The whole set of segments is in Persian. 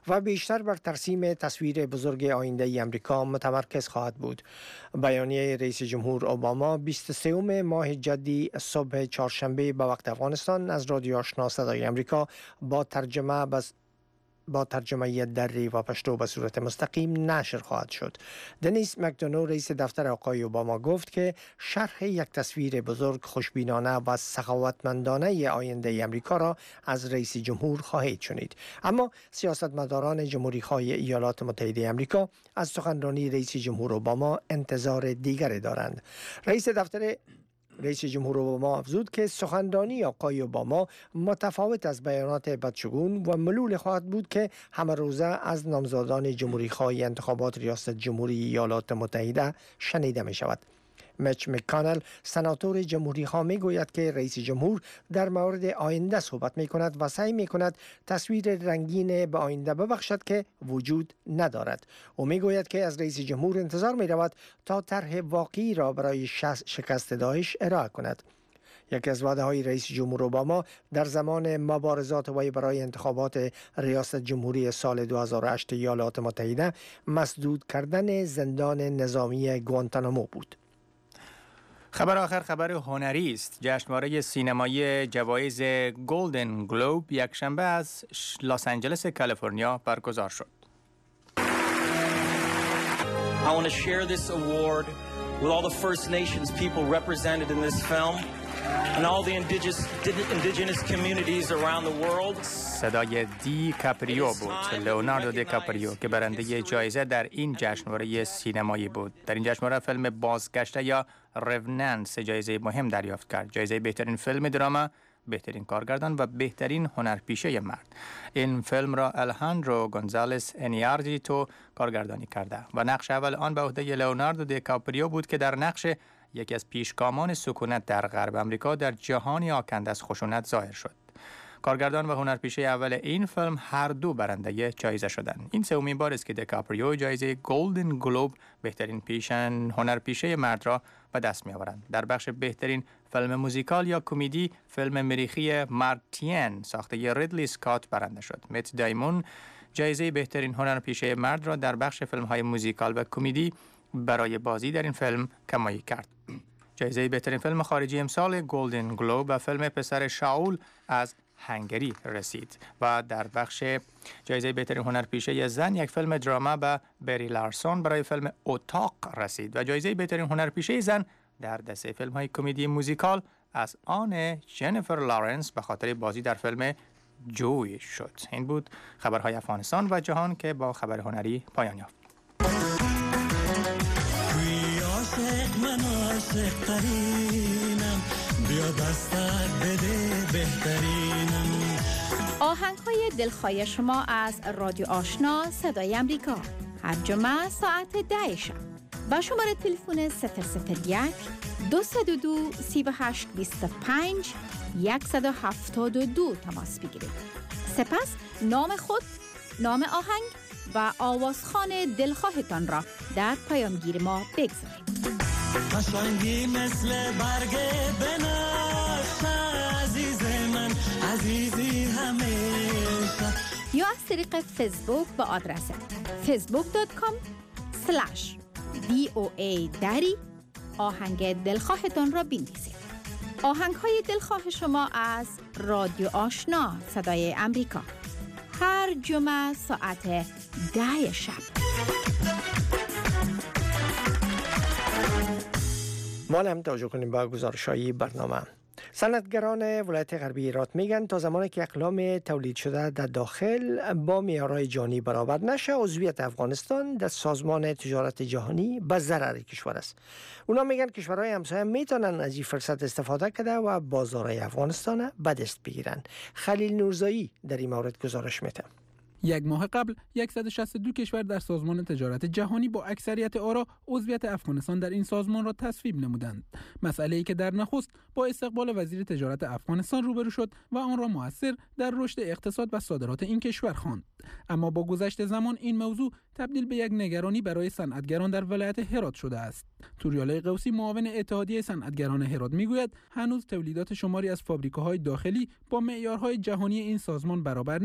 و بیشتر بر ترسیم تصویر بزرگ آینده امریکا متمرکز خواهد بود. بیانیه رئیس جمهور اوباما 23 ماه جدی صبح چهارشنبه به وقت افغانستان از رادیو آشنا صدای امریکا با ترجمه دری و پشتو به صورت مستقیم نشر خواهد شد. دنیس مکدونو رئیس دفتر آقای اوباما گفت که شرح یک تصویر بزرگ، خوشبینانه و سخاوتمندانه آینده امریکا را از رئیس جمهور خواهید شنید. اما سیاستمداران جمهوری خواه ایالات متحده امریکا از سخنرانی رئیس جمهور اوباما انتظار دیگری دارند. رئیس جمهور اوباما افزود که سخنرانی آقای اوباما متفاوت از بیانات بدشگون و ملول خواهد بود که همه روزه از نامزدان جمهوری خواه انتخابات ریاست جمهوری ایالات متحده شنیده می شود. میچ مکانل سناتور جمهوری خواه می گوید که رئیس جمهور در مورد آینده صحبت می کند و سعی می کند تصویر رنگین به آینده ببخشد که وجود ندارد. او می گوید که از رئیس جمهور انتظار می رود تا طرح واقعی را برای شکست داعش ارائه کند. یکی از وعده های رئیس جمهور اوباما در زمان مبارزات وی برای انتخابات ریاست جمهوری سال 2008 ایالات متحده مسدود کردن زندان نظامی گوانتانامو بود. خبر آخر خبر هنری است. جشنواره سینمایی جوایز گلدن گلوب یکشنبه از لس آنجلس کالیفرنیا برگزار شد. I want to share this award with all the First Nations people represented in this film and all the indigenous communities around the world. صدای دی کاپریو بود، لئوناردو دی کاپریو که برنده جایزه در این جشنواره سینمایی بود. در این جشنواره فیلم بازگشته یا روننس جایزه مهم دریافت کرد. جایزه بهترین فیلم دراما، بهترین کارگردان و بهترین هنرپیشه مرد. این فیلم را الهاندرو گونزالس انیارجیتو کارگردانی کرده و نقش اول آن به عهده لئوناردو دی کاپریو بود که در نقش یکی از پیشگامان سکونت در غرب امریکا در جهانی آکنده از خشونت ظاهر شد. کارگردان و هنرپیشه اول این فیلم هر دو برنده جایزه شدند. این سومین بار است که دیکاپریو جایزه گلدن گلوب بهترین هنرپیشه مرد را به دست می‌آورند. در بخش بهترین فیلم موزیکال یا کمدی، فیلم مریخی مارتین ساخته ریدلی اسکات برنده شد. مت دایمون جایزه بهترین هنرپیشه مرد را در بخش فیلم‌های موزیکال و کمدی برای بازی در این فیلم کمایی کرد. جایزه بهترین فیلم خارجی امسال گلدن گلوب و فیلم پسر شاول از هنگری رسید و در بخش جایزه بهترین هنرپیشه زن یک فیلم دراما به بری لارسون برای فیلم اتاق رسید و جایزه بهترین هنرپیشه زن در دسته فیلم‌های کمدی موزیکال از آن جنیفر لارنس به خاطر بازی در فیلم جوی شد. این بود خبرهای افغانستان و جهان که با خبر هنری پایان یافت. من عاشق ترینم، بیا دستت بده بهترینم. آهنگ‌های دلخواه شما از رادیو آشنا صدای امریکا هر جمعه ساعت 10 شب با شماره تلفن 001 222 3825 172 تماس بگیرید. سپس نام خود، نام آهنگ و آوازخوان دلخواهتان را در پیامگیر ما بگذارید. قشنگی مثل برگ بنفشه عزیز من، عزیزی همیشه. یا از طریق فیسبوک با آدرس facebook.com/VOA دری آهنگ دلخواهتان را بنویسید. آهنگ‌های دلخواه شما از رادیو آشنا صدای امریکا هر جمعه ساعت 10 شب. ما هم توجه کنیم با گزارش‌های برنامه. صنعتگران ولایت غربی هرات میگن تا زمانی که اقلام تولید شده در داخل با معیارهای جهانی برابر نشه، عضویت افغانستان در سازمان تجارت جهانی به ضرر کشور است. اونا میگن کشورهای همسایه میتونن از این فرصت استفاده کرده و بازارهای افغانستان به دست بگیرن. خلیل نورزایی در این مورد گزارش میده. یک ماه قبل 162 کشور در سازمان تجارت جهانی با اکثریت آرا عضویت افغانستان در این سازمان را تصویب نمودند. مسئله‌ای که در نخست با استقبال وزیر تجارت افغانستان روبرو شد و آن را مؤثر در رشد اقتصاد و صادرات این کشور خواند. اما با گذشت زمان این موضوع تبدیل به یک نگرانی برای صنعتگران در ولایت هرات شده است. توریاله قوسی معاون اتحادیه صنعتگران هرات میگوید هنوز تولیدات شماری از فابریکاهای داخلی با معیارهای جهانی این سازمان برابر نیست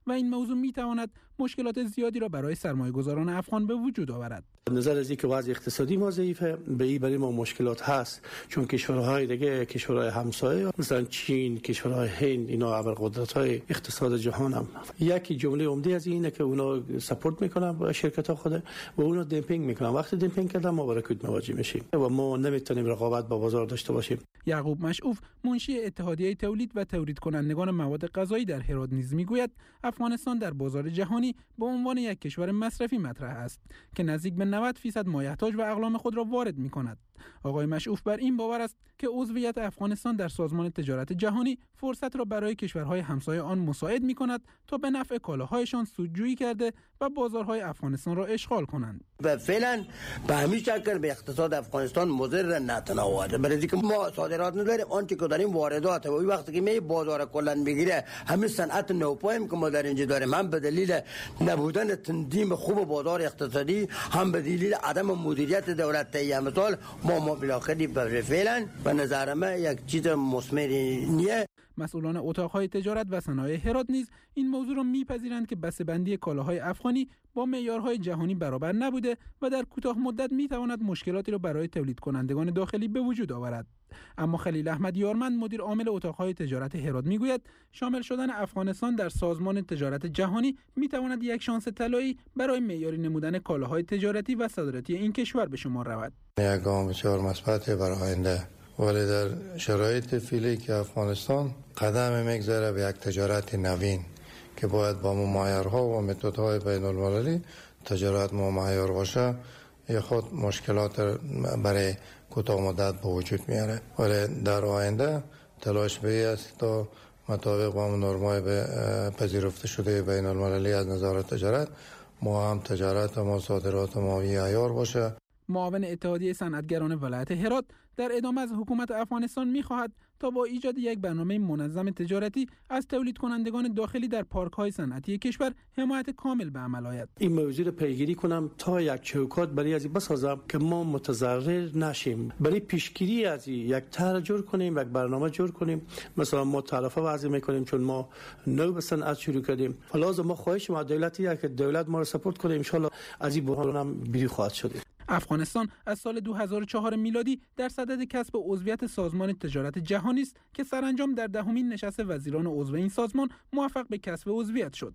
و این موضوع میتواند مشکلات زیادی را برای سرمایه‌گذاران افغان به وجود آورد. نظر از اینکه وضع اقتصادی ما ضعیفه، برای ما مشکلات هست، چون کشورهای دیگه، کشورهای همسایه مثلا چین، کشورهای هند، اینا ابرقدرت‌های اقتصاد جهان هم یکی جمله عمده از اینه که اونا سپورت میکنن با شرکت‌ها خود و اونا دمپینگ میکنن. وقتی دمپینگ کردن ما با رکود مواجه میشیم و ما نمیتونیم رقابت با بازار داشته باشیم. یعقوب مشعوف منشی اتحادیه تولید و تولید کنندگان مواد غذایی در هرات نیز میگوید افغانستان در بازار جهانی به عنوان یک کشور مصرفی مطرح است که نزدیک به 90% مایحتاج و اقلام خود را وارد می‌کند. آقای مشعوف بر این باور است که عضویت افغانستان در سازمان تجارت جهانی فرصت را برای کشورهای همسایه آن مساعد می‌کند تا به نفع کالاهایشان سودجویی کرده و بازارهای افغانستان را اشغال کنند. و فعلا به همین شکل به اقتصاد افغانستان مضر نتناوبه، برای اینکه ما صادرات نداریم، آنچه که داریم واردات و وقتی که می بازار کلا بگیره همین صنعت نوپایم که ما در اینجا داریم، هم به دلیل نبودن تنظیم خوب بازار اقتصادی، هم به دلیل عدم مدیریت دولت طی مثال ما بالاخره فعلا به نظر من یک چیز مثمری نیه. مسئولان اتاق‌های تجارت و صنایع هرات نیز این موضوع را می‌پذیرند که بسته‌بندی کالاهای افغانی با معیارهای جهانی برابر نبوده و در کوتاه مدت می‌تواند مشکلاتی را برای تولید کنندگان داخلی به وجود آورد. اما خلیل احمد یارمند مدیر عامل اتاق‌های تجارت هرات می‌گوید شامل شدن افغانستان در سازمان تجارت جهانی می‌تواند یک شانس طلایی برای معیاری نمودن کالاهای تجارتی و صادراتی این کشور به شمار رود. یک گام بسیار مثبت برای آینده، ولی در شرایط فعلی که افغانستان قدم میگذاره به یک تجارت نوین که باید با معیارها و متدهای بین المللی تجارت معیار باشه، یه خود مشکلات برای کوتاه مدت به وجود میاره، ولی در آینده تلاش به است تا مطابق با نرم‌های پذیرفته شده بین المللی از نظر تجارت ما هم تجارت ما صادرات ما عیار باشه. معاون اتحادیه صنعتگران ولایت هرات در ادامه از حکومت افغانستان می‌خواهد تا با ایجاد یک برنامه منظم تجارتی از تولید کنندگان داخلی در پارک‌های صنعتی کشور حمایت کامل به عمل آید. این موضوع را پیگیری کنم تا یک چوکات برای از بسازم که ما متضرر نشیم. برای پیشگیری از یک طرح جور کنیم، یک برنامه جور کنیم. مثلا ما تعرفه وضع می‌کنیم چون ما نو به صنعت شروع کردیم. لازم ما خواهش ما دولتی که دولت ما را سپورت کنه، ان شاءالله از این بحران هم بیرون خواهد شد. افغانستان از سال 2004 میلادی در صدد کسب عضویت سازمان تجارت جهانی است که سرانجام در دهمین نشست وزیران عضو این سازمان موفق به کسب عضویت شد.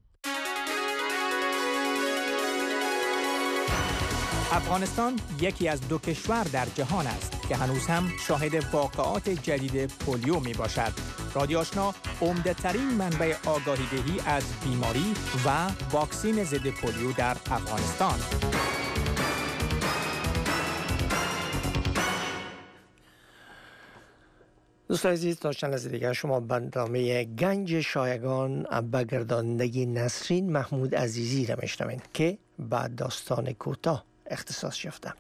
افغانستان یکی از 2 کشور در جهان است که هنوز هم شاهد واقعات جدید پولیو می باشد. رادیو آشنا عمده ترین منبع آگاهی دهی از بیماری و واکسین ضد پولیو در افغانستان. دوستان عزیز، تا چند لحظه دیگر شما برنامه گنج شایگان به گردانندگی نسرین محمود عزیزی را میشنوید که بعد داستان کوتاه اختصاص یافته.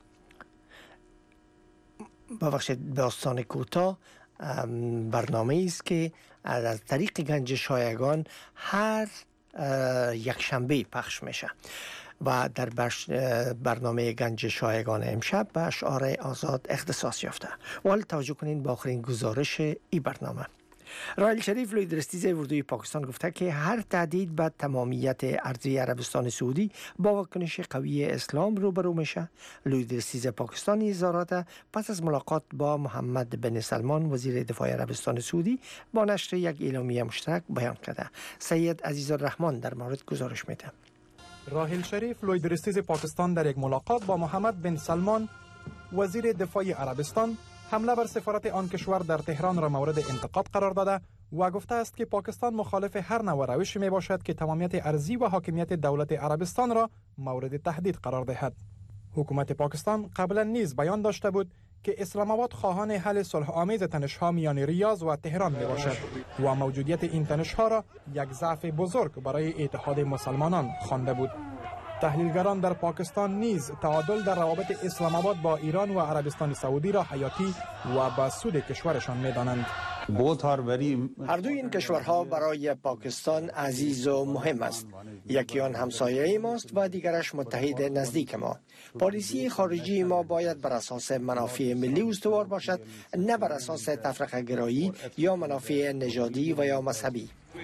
ببخشید، داستان کوتاه برنامه است که از طریق گنج شایگان هر یک شنبه پخش میشه و در برنامه گنج شایگان امشب به اشعار آزاد اختصاص یافته. و حالا توجه کنین با آخرین گزارش این برنامه. راحل شریف لوی درستیز اردوی پاکستان گفته که هر تهدید به تمامیت ارضی عربستان سعودی با واکنش قوی اسلام روبرو میشه. لوی درستیز پاکستان اظهارات پس از ملاقات با محمد بن سلمان وزیر دفاع عربستان سعودی با نشر یک اعلامیه مشترک بیان کرده. سید عزیزالرحمن در مورد گزارش میده. راحل شریف لوی درستیز پاکستان در یک ملاقات با محمد بن سلمان وزیر دفاع عربستان حمله بر سفارت آن کشور در تهران را مورد انتقاد قرار داده و گفته است که پاکستان مخالف هر نوع روشی می باشد که تمامیت ارضی و حاکمیت دولت عربستان را مورد تهدید قرار دهد. حکومت پاکستان قبلا نیز بیان داشته بود که اسلام آباد خواهان حل صلح آمیز تنش‌ها میان ریاض و تهران می باشد و موجودیت این تنش‌ها را یک ضعف بزرگ برای اتحاد مسلمانان خوانده بود. تحلیلگران در پاکستان نیز تعادل در روابط اسلام آباد با ایران و عربستان سعودی را حیاتی و به سود کشورشان می‌دانند. هر دوی این کشورها برای پاکستان عزیز و مهم است. یکی آن همسایه ماست و دیگرش متحد نزدیک ما. پالیسی خارجی ما باید بر اساس منافع ملی استوار باشد، نه بر اساس تفرقه گرایی یا منافع نژادی و یا مذهبی.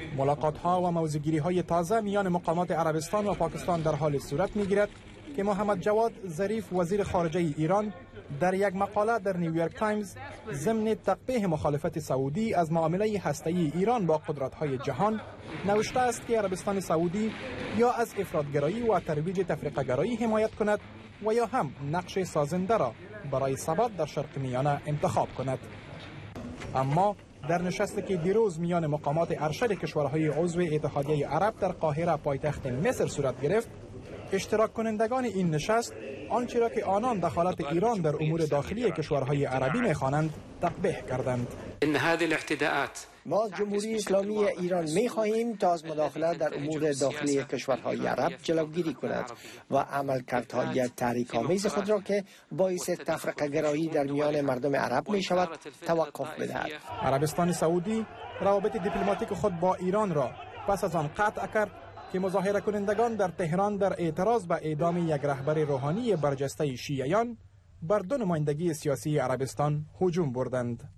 ملاقات‌ها و موضوع‌گیری‌های تازه میان مقامات عربستان و پاکستان در حال صورت می‌گیرد که محمد جواد ظریف وزیر خارجه ایران در یک مقاله در نیویورک تایمز ضمن تقبیح مخالفت سعودی از معامله هسته‌ای ایران با قدرت‌های جهان نوشته است که عربستان سعودی یا از افراط‌گرایی و ترویج تفرقه‌گرایی حمایت کند و یا هم نقش سازنده را برای ثبات در شرق میانه انتخاب کند. اما در نشستی که دیروز میان مقامات ارشد کشورهای عضو اتحادیه عرب در قاهره پایتخت مصر صورت گرفت، اشتراک کنندگان این نشست آنچه را که آنان دخالت ایران در امور داخلی کشورهای عربی می‌خوانند تقبیح کردند. ما از جمهوری اسلامی ایران می‌خواهیم تا از مداخله در امور داخلی کشورهای عرب جلوگیری کند و عملکردهای تحریک‌آمیز خود را که باعث تفرقه گرایی در میان مردم عرب می‌شود توقف بدهد. عربستان سعودی روابط دیپلماتیک خود با ایران را پس از آن قطع کرد که مظاهره کنندگان در تهران در اعتراض به اعدام یک رهبر روحانی برجسته شیعیان بر دو نمایندگی سیاسی عربستان هجوم بردند.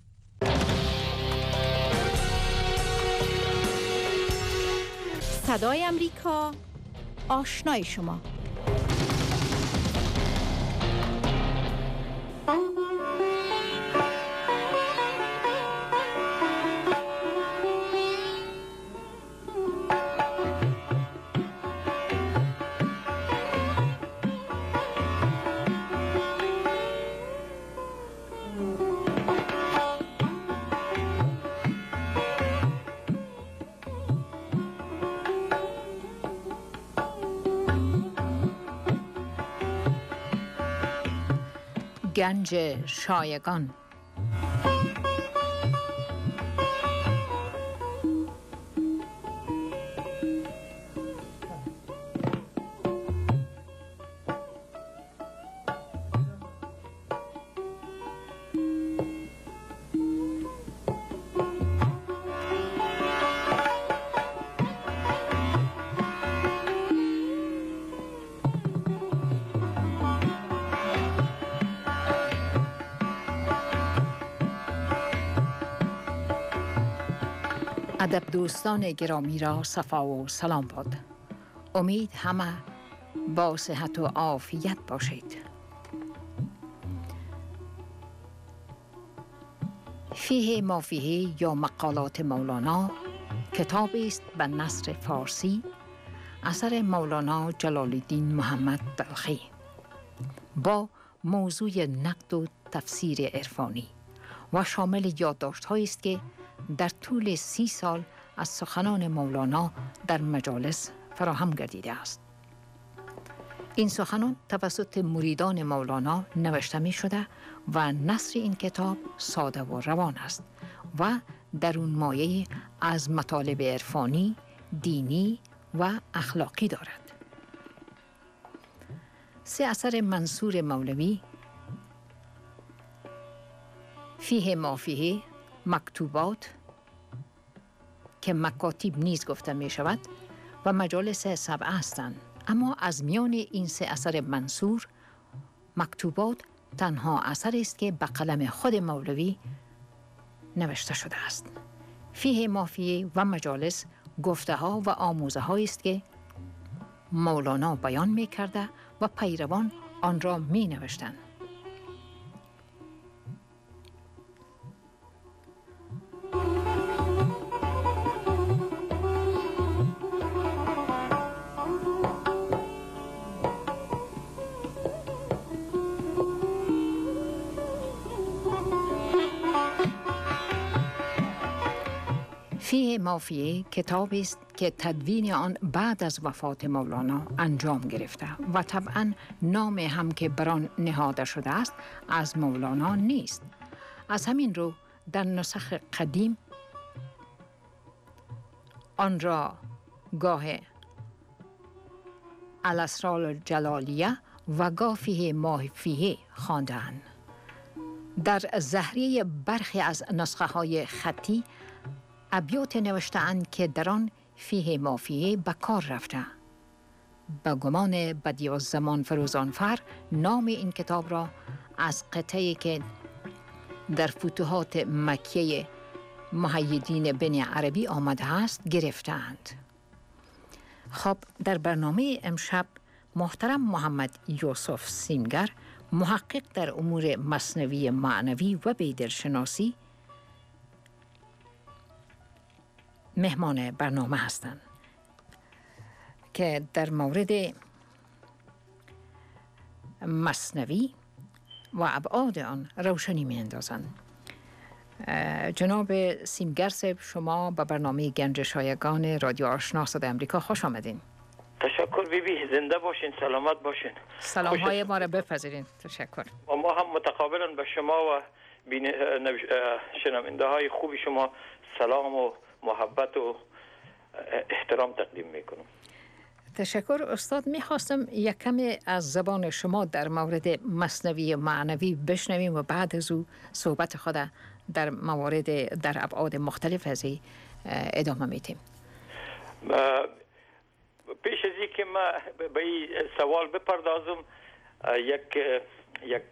صدای امریکا، آشنای شما. گنج شایگان. ادب دوستان گرامی را صفا و سلام باد. امید همه با صحت و عافیت باشید. فیه ما فیه یا مقالات مولانا کتابی است به نثر فارسی اثر مولانا جلال الدین محمد بلخی با موضوع نقد و تفسیر عرفانی و شامل یادداشت‌هایی است که در طول 30 سال از سخنان مولانا در مجالس فراهم گردیده است. این سخنان توسط مریدان مولانا نوشته می شده و نثر این کتاب ساده و روان است و درون مایه از مطالب عرفانی، دینی و اخلاقی دارد. 3 اثر منصور مولوی، فیه ما فیه، مکتوبات که مکاتیب نیز گفته می شود و مجالس 7 هستند، اما از میان این 3 اثر منصور مکتوبات تنها اثر است که به قلم خود مولوی نوشته شده است. فیه ما فیه و مجالس گفته ها و آموزه هایی است که مولانا بیان می کرده و پیروان آن را می نوشتند. فیه ما فیه کتابی است که تدوین آن بعد از وفات مولانا انجام گرفته و طبعا نام هم که بر آن نهاده شده است از مولانا نیست. از همین رو در نسخ قدیم آن را گاه الاسرار الجلالیه و گاه فیه ما فیه خواندند. در زهریه برخی از نسخه های خطی ابیات نوشته‌اند که در آن فیه ما فیه به کار رفته. به گمان بدیع‌الزمان فروزانفر نام این کتاب را از قطعی که در فتوحات مکیه محیدین بن عربی آمده است گرفتند. خب در برنامه امشب محترم محمد یوسف سیمگر، محقق در امور مثنوی معنوی و بیدرشناسی، مهمان برنامه هستند که در مورد مثنوی و ابعاد آن روشنی می اندازند. جناب سیمگر صاحب، شما به برنامه گنج شایگان رادیو آشنا صدای امریکا خوش آمدین. تشکر بیبی، زنده باشین، سلامت باشین. سلام های ما را بپذیرین. تشکر. و ما هم متقابلا به شما و شنونده های خوبی شما سلام و محبت و احترام تقدیم میکنم. تشکر استاد. میخواستم یک کمی از زبان شما در مورد مثنوی معنوی بشنویم و بعد از او صحبت خود در موارد در ابعاد مختلف از این ادامه میتیم. پیش از اینکه ما به این سوال بپردازم، یک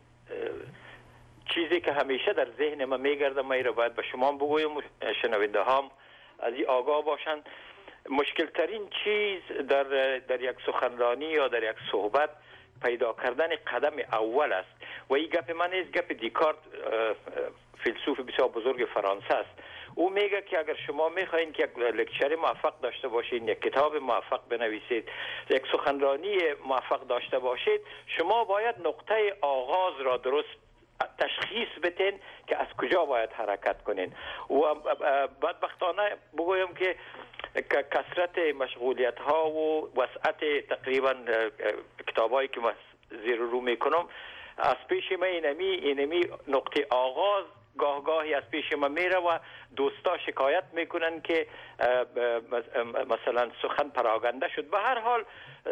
چیزی که همیشه در ذهن ما میگرده، ما این رو باید به شما بگویم، شنونده هم از این آگاه باشند. مشکل ترین چیز در یک سخنرانی یا در یک صحبت پیدا کردن قدم اول است و این گپ من نیست، گپ دیکارت، فیلسوف بسیار بزرگ فرانسه است. او میگه که اگر شما میخواین که یک لکچر موفق داشته باشید، یک کتاب موفق بنویسید، یک سخنرانی موفق داشته باشید، شما باید نقطه آغاز را درست تشخیص بدین که از کجا باید حرکت کنین. و بدبختانه بگویم که کثرت مشغولیت ها و وسعت تقریبا کتاب هایی که ما زیر رو میکنم، از پیش ما اینمی نقطه آغاز گاهی از پیش ما میره و دوستا شکایت میکنن که مثلا سخن پراگنده شد. به هر حال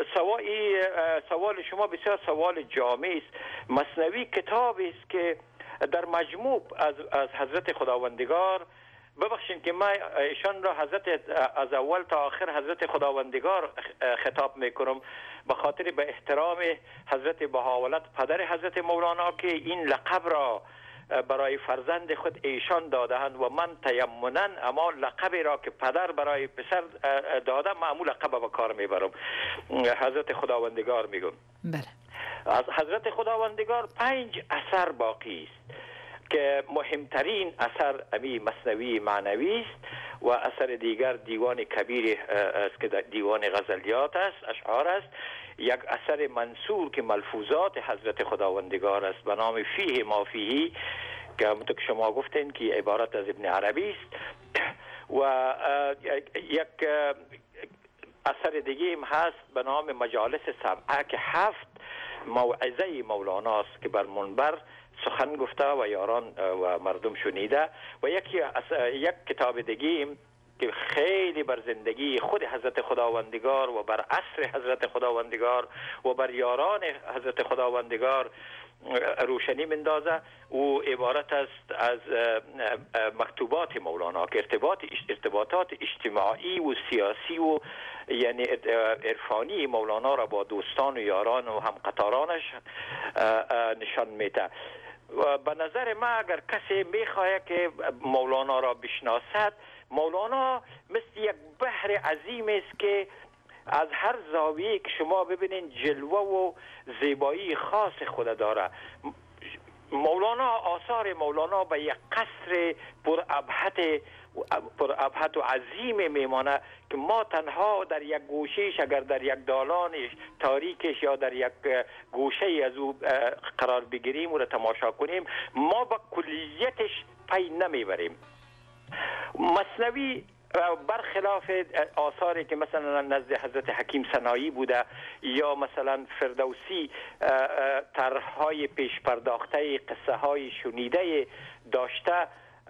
سوال شما بسیار سوال جامع است. مثنوی کتابی است که در مجموع از حضرت خداوندگار، ببخشین که من ایشان را از اول تا آخر حضرت خداوندگار خطاب میکنم، به خاطر به احترام حضرت بهاءالله پدر حضرت مولانا که این لقب را برای فرزند خود ایشان دادهند و من تیمنا اما لقبی را که پدر برای پسر داده معمول لقب به کار میبرم. حضرت خداوندگار میگم. بله. از حضرت خداوندگار 5 اثر باقی است که مهمترین اثر امی مثنوی معنوی است و اثر دیگر دیوان کبیر است که دیوان غزلیات است، اشعار است. یک اثر منصور که ملفوظات حضرت خداوندگار است به نام فیه ما فیه که همونطور که شما گفتین که عبارت از ابن عربی است. و یک اثر دیگه هم هست به نام مجالس سبعه که 7 موعظه مولاناست که بر منبر سخن گفته و یاران و مردم شنیده. و یک کتاب دیگه که خیلی بر زندگی خود حضرت خداوندگار و بر عصر حضرت خداوندگار و بر یاران حضرت خداوندگار روشنی مندازه. او عبارت است از مکتوبات مولانا که ارتباطات اجتماعی و سیاسی و یعنی عرفانی مولانا را با دوستان و یاران و همقطارانش نشان میده. و به نظر من اگر کسی میخواهد که مولانا را بشناسد، مولانا مثل یک بحر عظیم است که از هر زاویه که شما ببینین جلوه و زیبایی خاص خود داره. مولانا، آثار مولانا به یک قصر پر ابهت و عظیم میمانه که ما تنها در یک گوشهش، اگر در یک دالان تاریکش یا در یک گوشه از او قرار بگیریم و را تماشا کنیم، ما با کلیتش پی نمیبریم. مثنوی برخلاف آثاری که مثلا نزد حضرت حکیم سنایی بوده یا مثلا فردوسی طرح‌های پیش پرداخته قصه های شنیده داشته،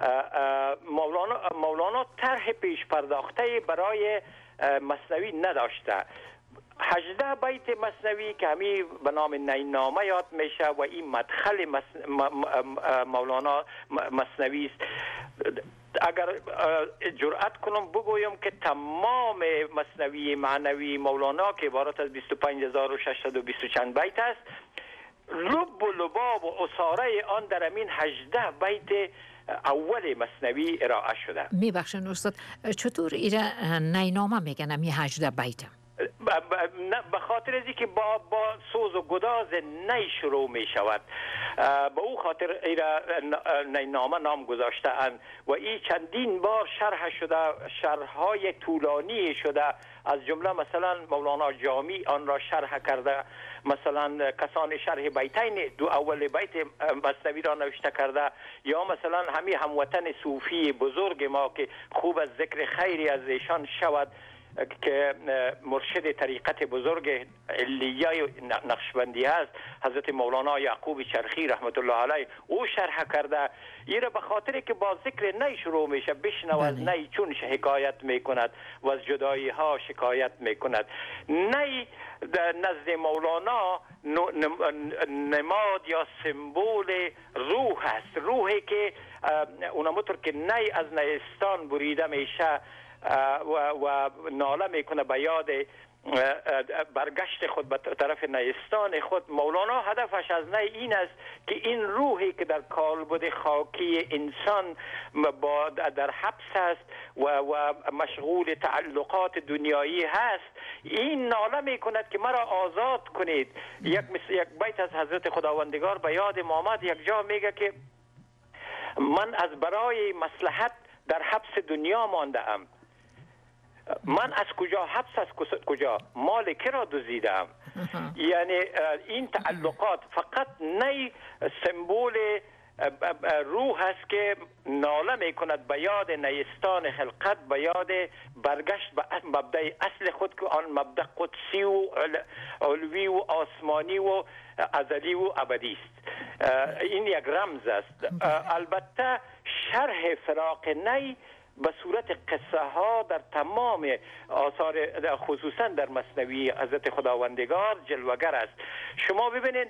مولانا طرح پیش پرداخته برای مثنوی نداشته. 18 بیت مثنوی که همی به نام نینامه یاد میشه و این مدخل مولانا مثنوی است. اگر جرأت کنم بگویم که تمام مثنوی معنوی مولانا که عبارت از 25620 چند بیت است، لب و لباب و اصاره آن در امین 18 بیت اول مثنوی ارائه شده. میبخشن استاد، چطور ایره نینامه میگن؟ 18 بیت به خاطر از که با سوز و گداز نی شروع می شود، به او خاطر نینامه نام گذاشته اند و این چندین بار شرح شده، شرحهای طولانی شده، از جمله مثلا مولانا جامی آن را شرح کرده، مثلا کسان شرح بیتین دو اول بیت مثنوی را نوشته کرده، یا مثلا همین هموطن صوفی بزرگ ما که خوب از ذکر خیری از ایشان شود که مرشد طریقت بزرگ علیه نقشبندی است، حضرت مولانا یعقوب چرخی رحمت الله علیه، او شرح کرده. ایره به خاطر که با ذکر نی شروع میشه، بشنو از نی چون حکایت میکند و از جدایی ها شکایت میکند. نی نزد مولانا نماد یا سمبول روح است، روحی که اونمطور که نی از نیستان بریده میشه و ناله میکنه به یاد برگشت خود به طرف نیستان خود. مولانا هدفش از نی این است که این روحی که در کالبد خاکی انسان در حبس است و مشغول تعلقات دنیایی هست، این ناله میکند که مرا آزاد کنید. یک بیت از حضرت خداوندگار به یاد آمد، یک جا میگه که من از برای مصلحت در حبس دنیا مانده ام. من از کجا؟ حبس از کجا؟ مال که را دزدیدم. یعنی این تعلقات فقط نی سمبول روح است که ناله می کند به یاد نیستان خلقت، به یاد برگشت به مبدأ اصل خود که آن مبدأ قدسی و علوی و آسمانی و ازلی و ابدی است. این یک رمز است. البته شرح فراق نی به صورت قصه ها در تمام آثار خصوصا در مثنوی حضرت خداوندگار جلوگر است. شما ببینید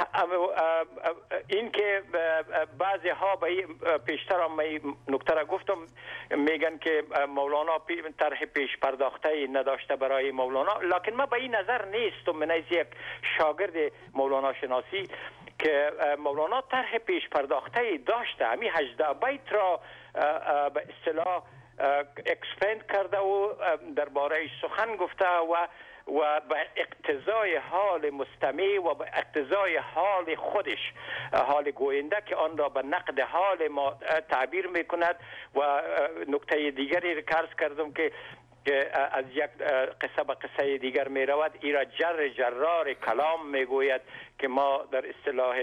این که بعضی ها پیشتر هم نکته را گفتم، میگن که مولانا طرح پیش پرداخته نداشته برای مولانا، لکن من به این نظر نیستم. من از یک شاگرد مولانا شناسی که مولانا طرح پیش پرداخته داشته، همین 18 بیت را به اصطلاح اکسپند کرده و درباره سخن گفته و به اقتضای حال مستمع و به اقتضای حال خودش، حال گوینده که آن را به نقد حال ما تعبیر میکند. و نکته دیگری را عرض کردم که از یک قصه به قصه دیگر می رود، ایرا جرار کلام می گوید که ما در اصطلاح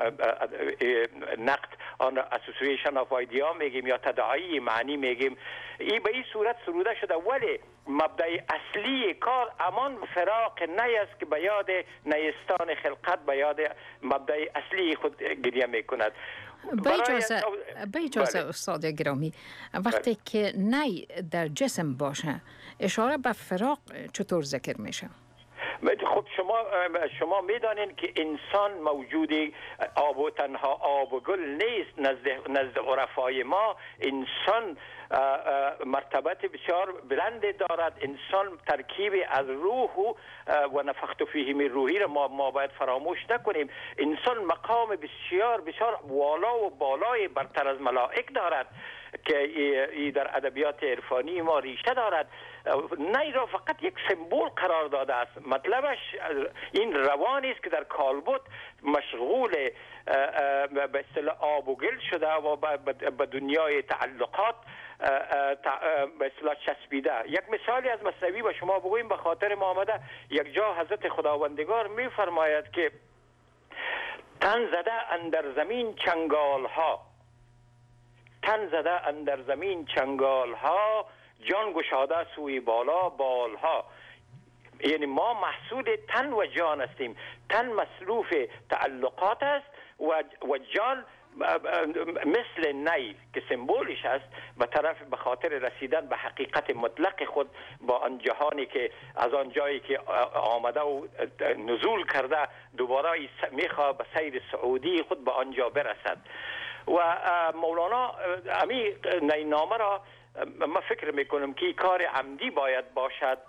نقد آن اسوسییشن آف ایدیا میگیم یا تداعی معنی میگیم. این به این صورت سروده شده، ولی مبدأ اصلی کار امان فراق نی است که به یاد نیستان خلقت، به یاد مبدأ اصلی خود گریه میکند. به اجازه استاد گرامی، وقتی که نی در جسم باشه اشاره به فراق چطور ذکر میشه؟ خب شما میدانین که انسان موجودی آب و تنها آب و گل نیست. نزد عرفای ما انسان مرتبت بسیار بلند دارد. انسان ترکیب از روح و نفخت فیه من روحی را ما باید فراموش نکنیم. انسان مقام بسیار بسیار والا و بالای برتر از ملائک دارد که ای در ادبیات عرفانی ما ریشه دارد. نی را فقط یک سمبول قرار داده است. مطلبش این روانی است که در کالبد مشغول به اصطلاح آب و گل شده و به دنیای تعلقات به اصطلاح چسبیده. یک مثالی از مثنوی به شما بگویم به خاطر ما آمده. یک جا حضرت خداوندگار می فرماید که تن زده اندر زمین چنگال ها، تن زده اندر زمین چنگال ها، جان گشاده سوی بالا بال ها. یعنی ما محصول تن و جان هستیم. تن مصروف تعلقات است و جان مثل نی که سمبولش است به خاطر رسیدن به حقیقت مطلق خود با آن جهانی که از آن جایی که آمده و نزول کرده دوباره میخواد به سیر سعودی خود به آنجا برسد. و مولانا امی نامه را من فکر میکنم که کار عمدی باید باشد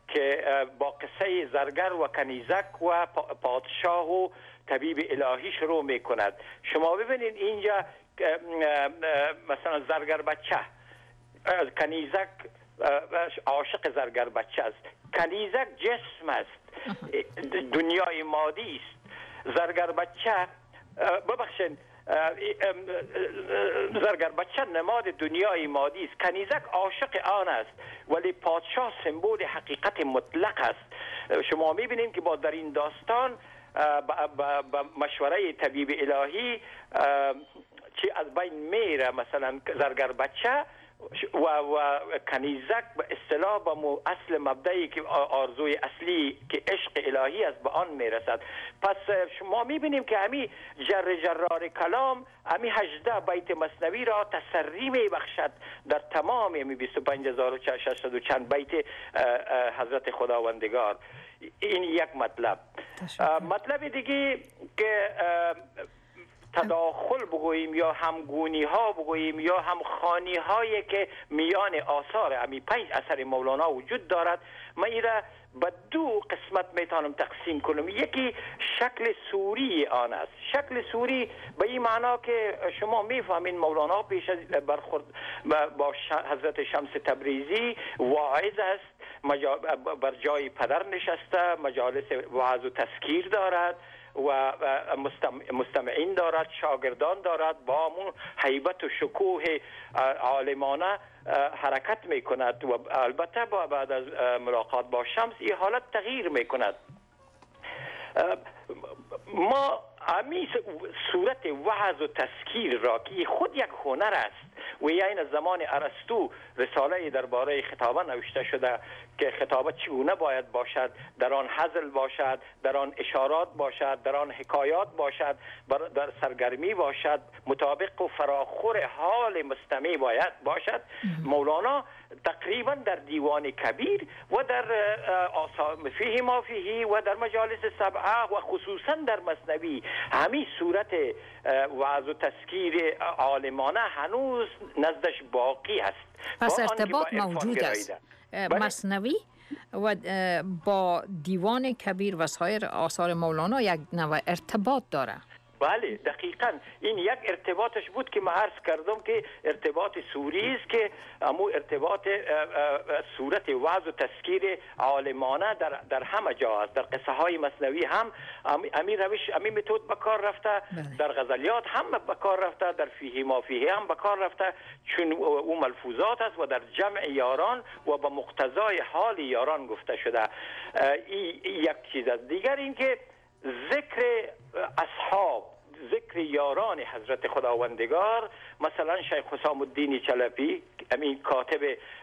که با قصه زرگر و کنیزک و پادشاه و طبیب الهی شروع می کند. شما ببینید اینجا مثلا زرگر بچه، کنیزک عاشق زرگر بچه است، کنیزک جسم است، دنیای مادی است. زرگر بچه ببخشید زرگر بچه نماد دنیای مادی است، کنیزک عاشق آن است، ولی پادشاه سمبول حقیقت مطلق است. شما میبینید که با در این داستان با مشوره طبیب الهی چی از بین میره، مثلا زرگر بچه و کنیزک به اصطلاح با اصل مبدئی که آرزوی اصلی که عشق الهی است به آن میرسد. پس شما میبینیم که همی جرار کلام همی 18 بیت مثنوی را تسری میبخشد در تمام همی 25600 و چند بیت حضرت خداوندگار. این یک مطلب. مطلب دیگه که تداخل بگوییم یا همگونی ها بگوییم یا همخوانی هایی که میان آثار همی 5 اثر مولانا وجود دارد، من این را به 2 قسمت میتونم تقسیم کنم. یکی شکل سوری آن است. شکل سوری به این معنا که شما میفهمین مولانا پیش از برخورد با حضرت شمس تبریزی واعظ است، بر جای پدر نشسته، مجالس وعظ و تذکیر دارد و مستمعین دارد، شاگردان دارد، با همون هیبت و شکوه عالمانه حرکت می کند و البته بعد از ملاقات با شمس این حالت تغییر می کند. ما همی صورت وعظ و تذکیر را که خود یک هنر است و این از زمان ارسطو رساله درباره خطابه نوشته شده که خطابه چگونه باید باشد، در آن هزل باشد، در آن اشارات باشد، در آن حکایات باشد، در سرگرمی باشد، مطابق و فراخور حال مستمع باید باشد. مولانا تقریبا در دیوان کبیر و در فیه ما فیه و در مجالس سبعه و خصوصا در مثنوی همین صورت وعظ و تذکیر عالمانه هنوز نزدش باقی است. پس ارتباط موجود است. مثنوی و با دیوان کبیر و سایر آثار مولانا یک نوع ارتباط داره. بله دقیقاً این یک ارتباطش بود که من عرض کردم که ارتباط سوری است که امو ارتباط صورت وعظ و تذکیر عالمانه در همه جا است. در قصه های مثنوی هم امی روش امی متد به کار رفته، در غزلیات هم به کار رفته، در فیه ما فیه هم به کار رفته، چون او ملفوظات است و در جمع یاران و به مقتضای حال یاران گفته شده. یک چیز است. دیگر اینکه ذکر اصحاب، ذکر یاران حضرت خداوندگار، مثلا شیخ حسام الدین چلپی امین کاتب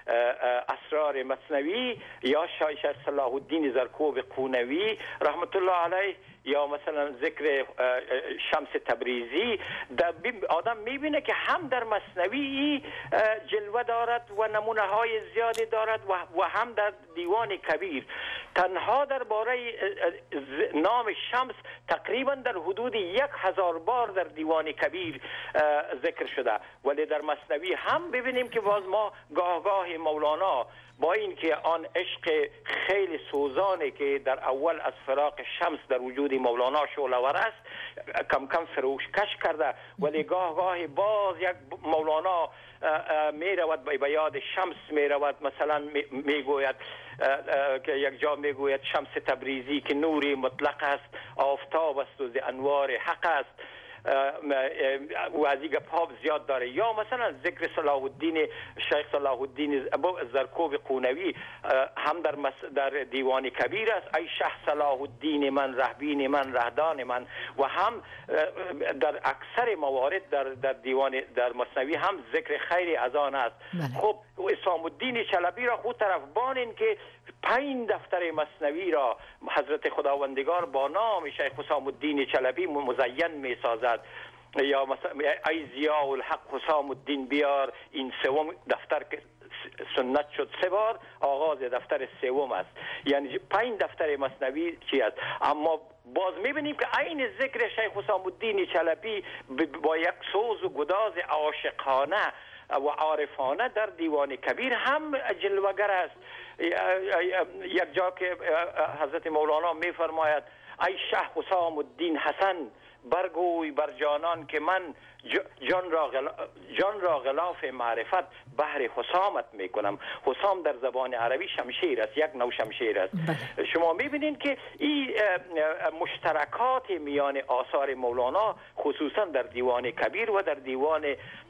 اسرار مثنوی یا شیخ صلاح الدین زرکوب قونوی رحمت الله علیه یا مثلا ذکر شمس تبریزی، آدم میبینه که هم در مثنوی جلوه دارد و نمونه های زیادی دارد و هم در دیوان کبیر. تنها درباره نام شمس تقریبا در حدود 1000 بار در دیوان کبیر ذکر شده، ولی در مثنوی هم ببینیم که باز ما گاه مولانا با اینکه آن عشق خیلی سوزانه که در اول از فراق شمس در وجود مولانا شعله‌ور است کم کم فروشکش کرده، ولی گاه باز یک مولانا می رود به یاد شمس می رود. مثلا می گوید که یک جا می گوید شمس تبریزی که نوری مطلق است، آفتاب است و ز انوار حق است و از این گپ زیاد داره. یا مثلا ذکر صلاح الدین شیخ صلاح الدین زرکوب قونوی هم در دیوان کبیر است، ای شه صلاح الدین من رهبین من رهدان من، و هم در اکثر موارد در دیوان در مثنوی هم ذکر خیری از آن است. خب اسلام الدین چلبی را خود طرفبان این که 5 دفتر مثنوی را حضرت خداوندگار با نام شیخ حسام الدین چلبی مزین می سازد. یا مثلا ای ضیاء الحق حسام الدین بیار، این 3 دفتر که سنت شد 3 بار، آغاز دفتر 3 است. یعنی 5 دفتر مثنوی چی است. اما باز میبینیم که عین ذکر شیخ حسام الدین چلبی با یک سوز و گداز عاشقانه و عارفانه در دیوان کبیر هم جلوگر است. یک جا که حضرت مولانا میفرماید ای شه حسام الدین حسن برگوی بر جانان که من جان را غلاف معرفت بهر حسامت میکنم. حسام در زبان عربی شمشیر است، یک نوع شمشیر است. شما میبینید که این مشترکات میان آثار مولانا خصوصا در دیوان کبیر و در دیوان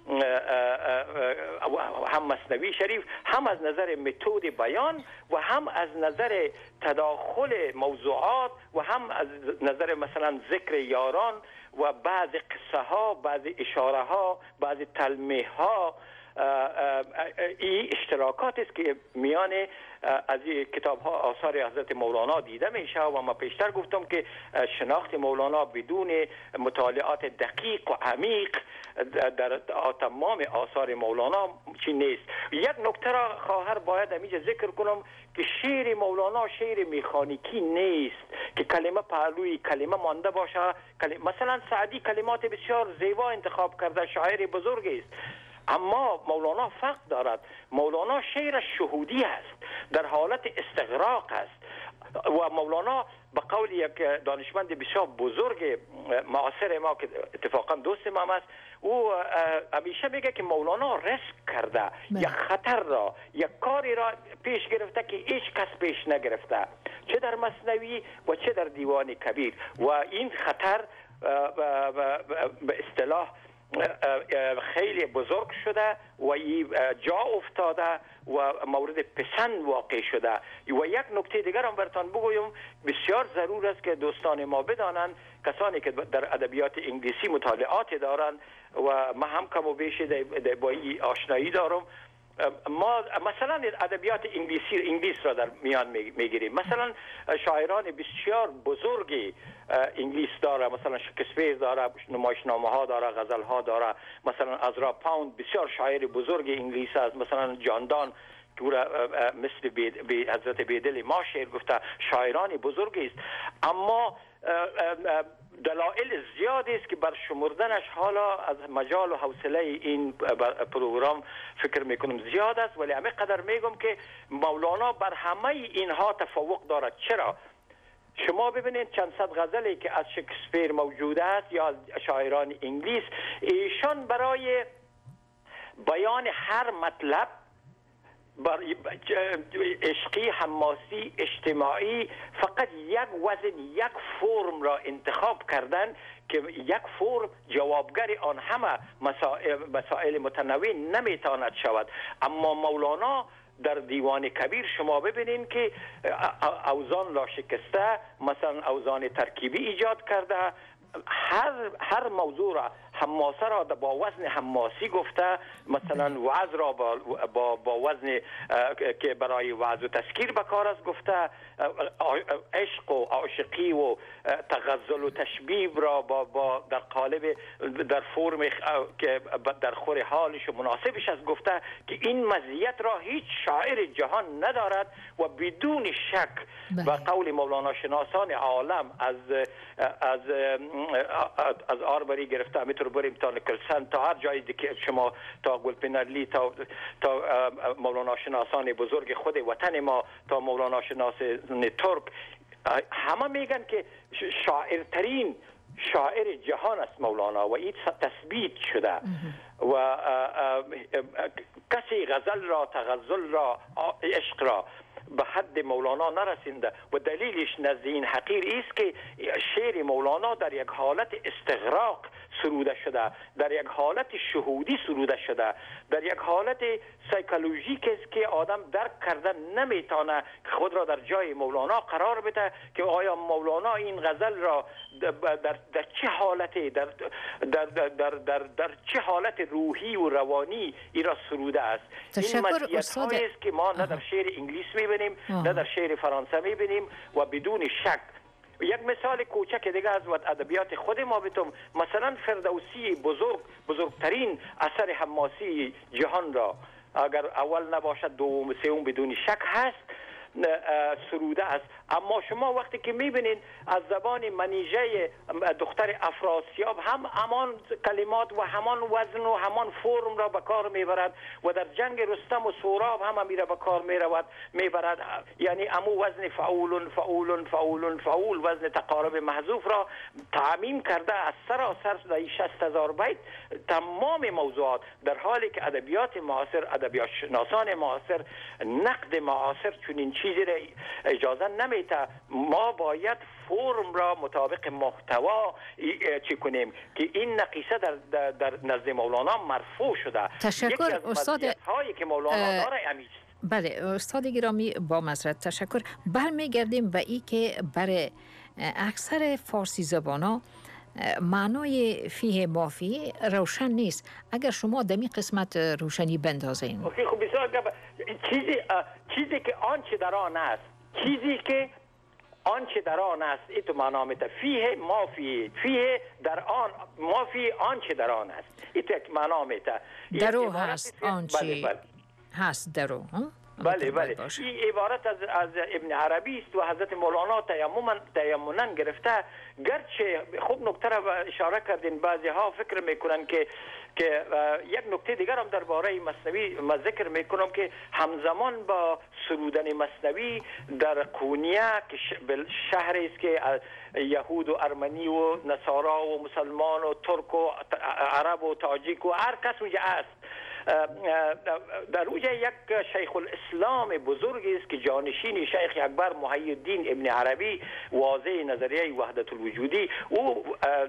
هم مثنوی شریف هم از نظر متد بیان و هم از نظر تداخل موضوعات و هم از نظر مثلا ذکر یاران و بعض قصه ها، بعض اشاره ها، بعض تلمیح ها، این اشتراکات است که میان از این کتاب ها آثار حضرت مولانا دیده میشه و ما پیشتر گفتم که شناخت مولانا بدون مطالعات دقیق و عمیق در تمام آثار مولانا چی نیست. یک نکته را خواهر باید اینجا ذکر کنم که شعر مولانا شعر مکانیکی نیست که کلمه پهلوی کلمه مانده باشه. مثلا سعدی کلمات بسیار زیبا انتخاب کرده، شاعر بزرگ است، اما مولانا فرق دارد. مولانا شعر شهودی است، در حالت استغراق است و مولانا به قول یک دانشمند بسیار بزرگ معاصر ما که اتفاقا دوست ما است، او همیشه میگه که مولانا ریسک کرده، یک خطر را، یک کاری را پیش گرفته که هیچ کس پیش نگرفته، چه در مثنوی و چه در دیوان کبیر، و این خطر به اصطلاح خیلی بزرگ شده و جا افتاده و مورد پسند واقع شده. و یک نکته دیگر هم براتون بگویم، بسیار ضرور است که دوستان ما بدانند، کسانی که در ادبیات انگلیسی مطالعات دارند و ما هم کم و بیش با این آشنایی دارم، ما مثلا ادبیات انگلیس را در میان میگیریم. مثلا شاعران بسیار بزرگی انگلیس داره، مثلا شکسپیر داره، نمایشنامه ها داره، غزل ها داره. مثلا ازرا پاوند بسیار شاعر بزرگ انگلیس است. مثلا جاندان که مثل حضرت بیدل ما شعر گفته، شاعران بزرگی است. اما دلایل زیادی است که بر شمردنش حالا از مجال و حوصله این پروگرام فکر میکنم زیاد است، ولی همه قدر میگم که مولانا بر همه اینها تفوق دارد. چرا؟ شما ببینید چند صد غزلی که از شکسپیر موجود است یا از شاعران انگلیس، ایشان برای بیان هر مطلب عشقی، حماسی، اجتماعی فقط یک وزن، یک فرم را انتخاب کردن که یک فرم جوابگر آن همه مسائل متنوع نمیتواند شود. اما مولانا در دیوان کبیر شما ببینید که اوزان را شکسته، مثلا اوزان ترکیبی ایجاد کرده، هر موضوع را، حماسه را با وزن حماسی گفته، مثلا وعظ را با وزن که برای وعظ و تذکیر بکار است گفته، عشق و عاشقی و تغزل و تشبیب را با در قالب در فرم که در خور حالش و مناسبش است گفته که این مزیت را هیچ شاعر جهان ندارد. و بدون شک و قول مولانا شناسان عالم از آربری گرفته میتونه بریم تا نکلسن، تا هر جایی که شما، تا گلپنرلی، تا مولانا شناسان بزرگ خود وطن ما، تا مولانا شناسان ترک، همه میگن که شاعرترین شاعر جهان است مولانا و این تثبیت شده. و کسی غزل را، تغزل را، عشق را به حد مولانا نرسینده و دلیلش نزد این حقیر است که شعر مولانا در یک حالت استغراق سروده شده، در یک حالت شهودی سروده شده، در یک حالت سایکولوژیک است که آدم درک کردن نمیتونه که خود را در جای مولانا قرار بده که آیا مولانا این غزل را در چه حالتی، در چه حالت روحی و روانی ای را سروده است. این مزیت هایی است که ما نه در شعر انگلیس میبینیم نه در شعر فرانسه میبینیم و بدون شک. یک مثال کوچک دیگه از ادبیات خود ما بتم، مثلا فردوسی بزرگترین اثر حماسی جهان را، اگر اول نباشد دوم سوم بدون شک هست، سروده است. اما شما وقتی که میبینید از زبان منیژه دختر افراسیاب هم همان کلمات و همان وزن و همان فرم را به کار میبرد و در جنگ رستم و سهراب هم امیره به کار میبرد، یعنی امو وزن فعول فعول فعول فعول وزن تقارب محذوف را تعمیم کرده از سراسر در 60,000 بیت تمام موضوعات، در حالی که ادبیات معاصر، ادبیات شناسان معاصر، نقد معاصر چنین چیزی را اجازه نمیده. ما باید فرم را مطابق محتوا چی کنیم که این نقیصه در نزد مولانا مرفوع شده. تشکر استاد. هایی که مولانا داره امیست. بله استاد گرامی با معذرت تشکر. برمیگردیم به این که برای اکثر فارسی زبانا معنای فیه مافیه روشن نیست. اگر شما دمی قسمت روشنی بندازین. خب بسیار چیزی که آنچه در آن است، چیزی که آنچه در آن است، این تو معنا میده فیه مافیه، فیه در آن مافیه آنچه در آن است، این تو معنا میده درو هست آنچه هست درو. بله بله، این عبارت از ابن عربی است و حضرت مولانا تیمنا گرفته. گرچه خوب نکته را اشاره کردین، بعضی ها فکر میکنن که یک نکته دیگر هم درباره مثنوی ما ذکر میکنم که همزمان با سرودن مثنوی در قونیه که شهری است که یهود و ارمنی و نصارا و مسلمان و ترک و عرب و تاجیک و هر کس اونجا است، در اوجه یک شیخ الاسلام بزرگی است که جانشین شیخ اکبر محی الدین ابن عربی واضح نظریه وحدت الوجودی، او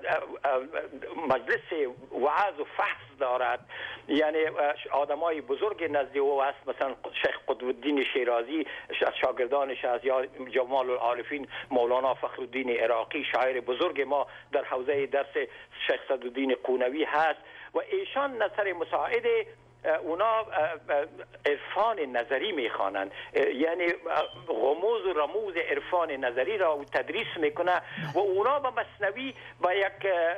مجلس وعظ و فحص دارد، یعنی آدمای بزرگ نزد او است، مثلا شیخ قطب الدین شیرازی از شاگردانش است، یا جمال العارفین مولانا فخرالدین عراقی شاعر بزرگ ما در حوزه درس شیخ صدرالدین قونوی هست و ایشان نظر مساعد اونا عرفان نظری میخوانند، یعنی غموز و رموز عرفان نظری را تدریس میکنه و اونا به مثنوی با یک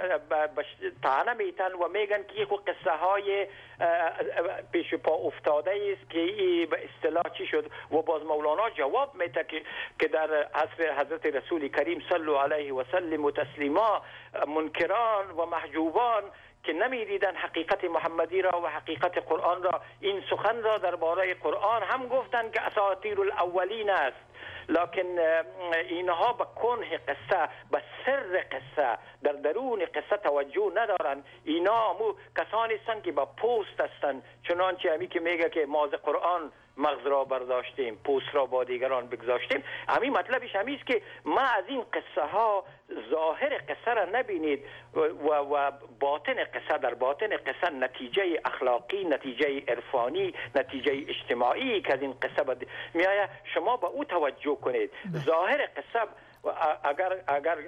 طعنه میتن و میگن که یک قصه های پیش پا افتاده است که به اصطلاح چی شد و باز مولانا جواب میده که در عصر حضرت رسول کریم صلی الله علیه و سلم و تسلیما منکران و محجوبان که نمیدیدن حقیقت محمدی را و حقیقت قرآن را، این سخن را درباره قرآن هم گفتند که اساطیر الاولین است، لکن اینها به کنه قصه، به سر قصه، در درون قصه توجه ندارند. اینا همو کسانی هستند که با پوست هستند، چنانچه همی که میگه که ما از قرآن مغز را برداشتیم، پوست را با دیگران بگذاشتیم. همین مطلبش همیست که ما از این قصه ها ظاهر قصه را نبینید و باطن قصه، در باطن قصه نتیجه اخلاقی، نتیجه عرفانی، نتیجه اجتماعی که از این قصه میآید، شما به او توجه کنید. ظاهر قصه اگر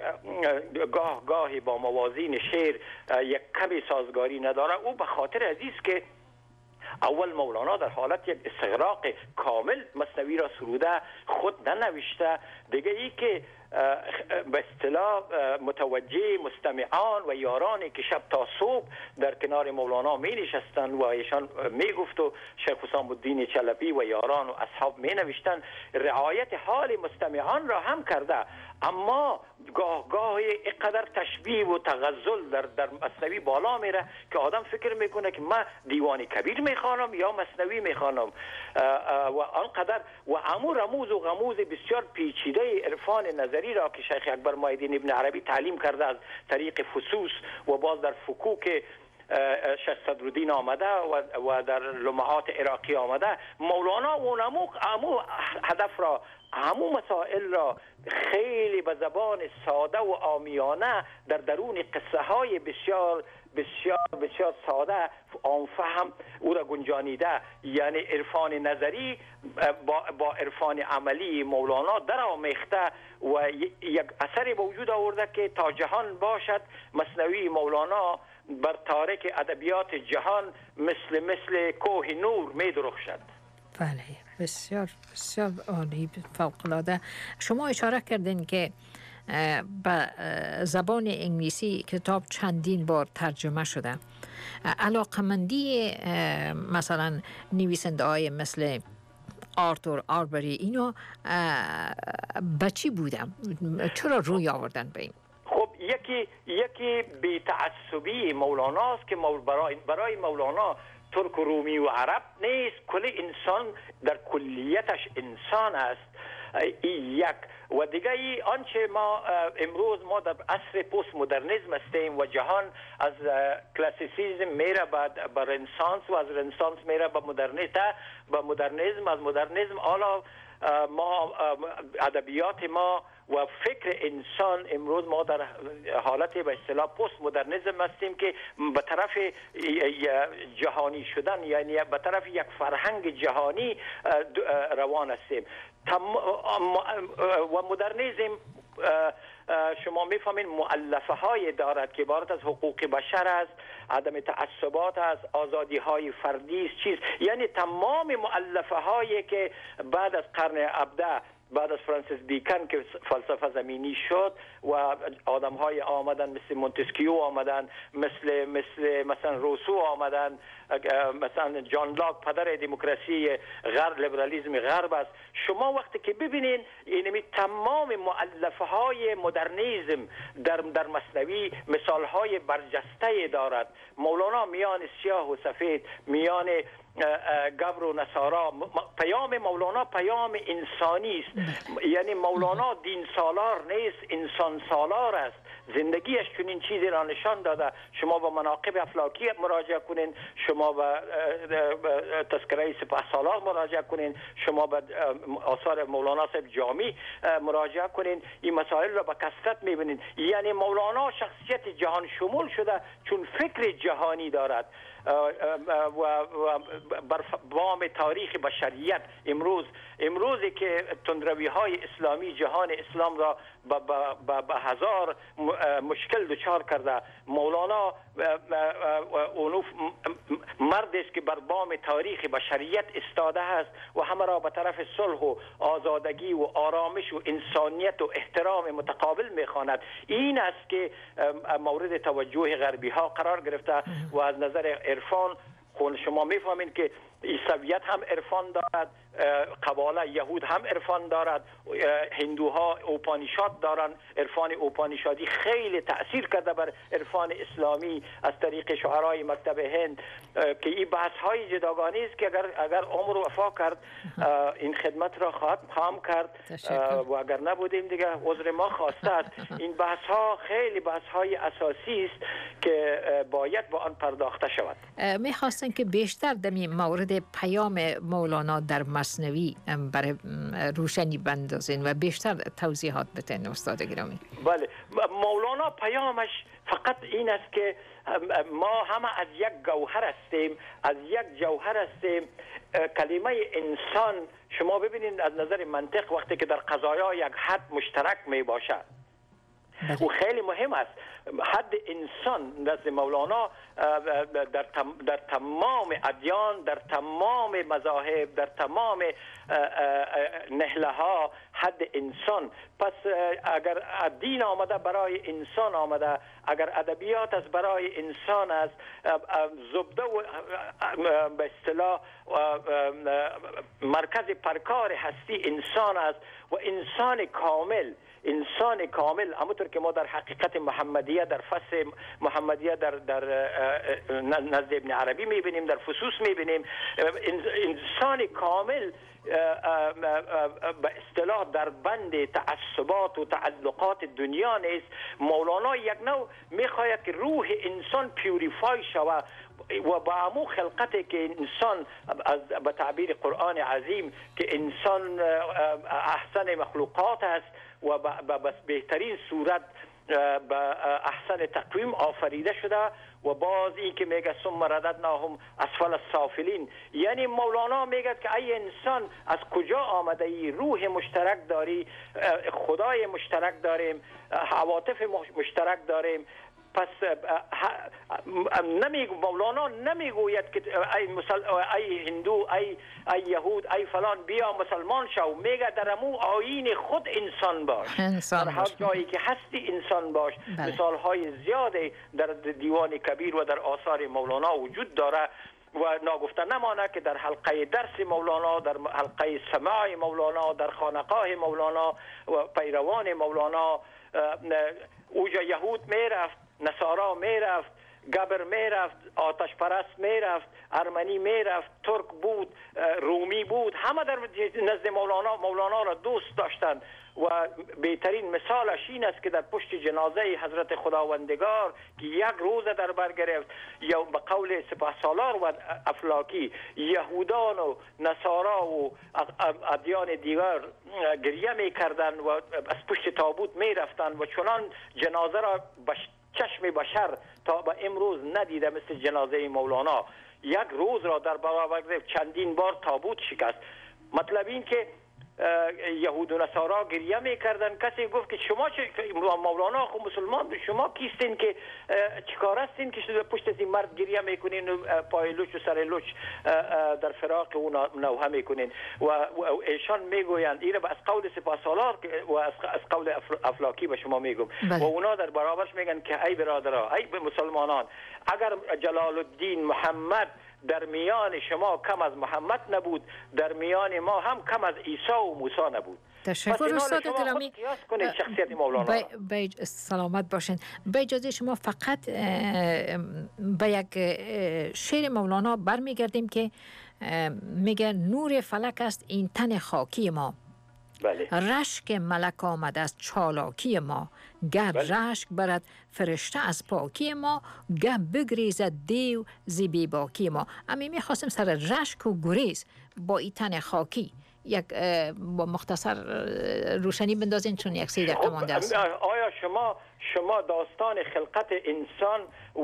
گاهی با موازین شعر یک کمی سازگاری نداره، او به خاطر عزیز که اول مولانا در حالت یک استغراق کامل مثنوی را سروده خود ننوشته، دیگه ای که به اصطلاح متوجه مستمعان و یارانی که شب تا صبح در کنار مولانا می نشستند و ایشان می گفت و شیخ حسام الدین چلبی و یاران و اصحاب می نوشتند، رعایت حال مستمعان را هم کرده، اما گاه اینقدر تشبیه و تغزل در مثنوی بالا میره که آدم فکر میکنه که من دیوان کبیر میخوانم یا مثنوی میخوانم و آنقدر و امو رموز و غموز بسیار پیچیده عرفان نظری را که شیخ اکبر محی الدین ابن عربی تعلیم کرده از طریق فصوص و باز در فکوک شیخ صدرالدین آمده و در لمعات عراقی آمده، مولانا امو هدف را، همو مسائل را خیلی به زبان ساده و عامیانه در درون قصه های بسیار بسیار بسیار ساده آن فهم او را گنجانیده، یعنی عرفان نظری با عرفان عملی مولانا در آمیخته و یک اثری به وجود آورده که تا جهان باشد مثنوی مولانا بر تارک ادبیات جهان مثل کوه نور می درخشد. بله، بسیار بسیار عالی، فوق‌العاده. شما اشاره کردین که به زبان انگلیسی کتاب چندین بار ترجمه شده. علاقمندی مثلا نویسنده های مثل آرتور آربری اینا بچی بودن، چرا روی آوردن به این؟ خب یکی بی‌تعصبی مولاناست که برای مولانا ترک و رومی و عرب نیست، کل انسان در کلیتش انسان است. یک و دیگه آنچه ما امروز ما در عصر پست مدرنیسم هستیم و جهان از کلاسیسیسم میره به رنسانس و از رنسانس میره به مدرنیسم، از مدرنیسم حالا ما ادبیات ما و فکر انسان امروز ما در حالت به اصطلاح پست مدرنیسم هستیم که به طرف جهانی شدن، یعنی به طرف یک فرهنگ جهانی روان هستیم. و مدرنیسم شما میفهمین مؤلفه های دارد که عبارت از حقوق بشر است، عدم تعصبات است، آزادی های فردی است، یعنی تمام مؤلفه هایی که بعد از قرن 17 بعد از فرانسیس بیکن که فلسفه زمینی شد و آدم های آمدن مثل مونتسکیو آمدن، مثلا روسو آمدن، مثلا جان لاک پدر دموکراسی غرب، لیبرالیسم غرب است. شما وقتی که ببینین اینمی تمام مؤلفه های مدرنیسم در مثنوی مثال های برجسته دارد. مولانا میان سیاه و سفید، میان گبر و نصارا، پیام مولانا پیام انسانی است. یعنی مولانا دین سالار نیست، انسان سالار است. زندگیش چنین چیزی را نشان داده. شما به مناقب افلاکی مراجعه کنین، شما به تذکره سپهسالار مراجعه کنین، شما به آثار مولانا صاحب جامی مراجعه کنین، این مسائل را به کثرت میبینین. یعنی مولانا شخصیت جهان شمول شده چون فکر جهانی دارد و بر بام تاریخ بشریت امروزی که تندروی های اسلامی جهان اسلام را به هزار مشکل دچار کرده، مولانا اونوف مرد است که بر بام تاریخ بشریت استاده است و همه را به طرف صلح و آزادگی و آرامش و انسانیت و احترام متقابل میخواند. این است که مورد توجه غربی ها قرار گرفته و از نظر عرفان شما میفهمین که عیسویت هم عرفان دارد، قباله یهود هم عرفان دارد، هندوها اوپانیشاد دارن. عرفان اوپانیشادی خیلی تأثیر کرده بر عرفان اسلامی از طریق شعرای مکتب هند که این بحث های جداگانه است که اگر عمر وفا کرد این خدمت را خواهم کرد و اگر نبودیم دیگه عذر ما خواسته است. این بحث ها خیلی بحث های اساسی است که باید با آن پرداخته شود. میخواستن که بیشتر در مورد پیام مولانا در مثنوی برای روشنی بندازین و بیشتر توضیحات بتین استاد گرامی. بله، مولانا پیامش فقط این است که ما همه از یک گوهر هستیم، از یک جوهر هستیم. کلمه انسان شما ببینید از نظر منطق وقتی که در قضایا یک حد مشترک می باشد و خیلی مهم است. حد انسان نزد مولانا در تمام ادیان، در تمام مذاهب، در تمام نهله ها حد انسان. پس اگر دین آمده برای انسان آمده، اگر ادبیات از برای انسان است، زبده و به اصطلاح مرکز پرکار هستی انسان است و انسان کامل همونطور که ما در حقیقت محمدیه در فصل محمدیه در نزد ابن عربی میبینیم، در فصوص میبینیم. انسان کامل به اصطلاح در بند تعصبات و تعلقات دنیا نیست. مولانا یک نوع میخواهد که روح انسان پیوریفای شود و با امو خلقتی که انسان به تعبیر قرآن عظیم که انسان احسن مخلوقات است و به بهترین صورت به احسن تقویم آفریده شده و باز این که میگه ثم رددناهم اسفل السافلین. یعنی مولانا میگه که ای انسان از کجا آمده ای؟ روح مشترک داری، خدای مشترک داریم، عواطف مشترک داریم. پس مولانا نمیگوید که ای هندو، ای یهود، ای فلان بیا مسلمان شو. میگه در امو آیین خود انسان باش، در هر جایی که هستی انسان باش. مثال های زیاده در دیوان کبیر و در آثار مولانا وجود داره و ناگفته نمانه که در حلقه درس مولانا، در حلقه سماع مولانا، در خانقاه مولانا و پیروان مولانا اوجا یهود میرفت، نصارا میرفت، گبر میرفت، آتش پرست میرفت، ارمنی میرفت، ترک بود، رومی بود، همه در نزد مولانا را دوست داشتند. و بهترین مثالش این است که در پشت جنازه حضرت خداوندگار که یک روز در بر گرفت، یا به قول سپهسالار و افلاکی یهودان و نصارا و ادیان دیگر گریه میکردند و از پشت تابوت میرفتند و چنان جنازه را چشم بشر تا به امروز ندیده مثل جنازه مولانا. یک روز را در برابر گرفت، چندین بار تابوت شکست. مطلب این که یهود و نصارا گریه میکردن. کسی گفت که شما مولانا خو مسلمان، شما کیستین که چیکار هستین که پشت از این مرد گریه میکنین و پای لوچ و سر لوچ در فراق او نوحه میکنین؟ و ایشان میگویند این از قول سپهسالار و از قول افلاکی به شما میگم. و اونا در برابرش میگن که ای برادرها، ای مسلمانان، اگر جلال الدین محمد در میان شما کم از محمد نبود، در میان ما هم کم از عیسی و موسی نبود. تشکر استاد گرامی. شخصیت مولانا. سلامت باشین. به اجازه شما فقط به یک شعر مولانا برمیگردیم که میگه نور فلک است این تن خاکی ما. بله. رشک ملک آمد از چالاکی ما، گر رشک برد فرشته از پاکی ما، گر بگریزد دیو زی بیباکی ما. امی میخواستم سر رشک و گریز با این تن خاکی یک با مختصر روشنی بندازین، چون یک 3 دقیقه مانده است. آیا شما داستان خلقت انسان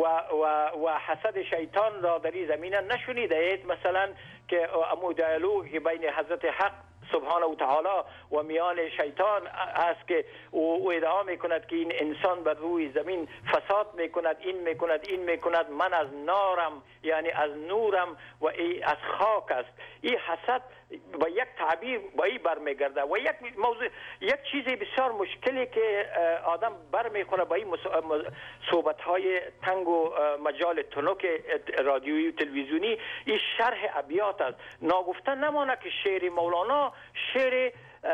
و حسد شیطان را در این زمینه نشنیده اید؟ مثلا که امو دیالوگ بین حضرت حق سبحانه و تعالی و میان شیطان است که او ادعا میکند که این انسان بر روی زمین فساد میکند، این میکند، من از نارم یعنی از نورم و ای از خاک است. این حسد با یک تعبیر با این برمیگرده و یک موضوع، یک چیزی بسیار مشکلی که آدم برمیخوره با این صحبت های تنگ و مجال تنک رادیویی و تلویزیونی، این شرح ابیات است. ناگفته نمانه که شعر مولانا شعر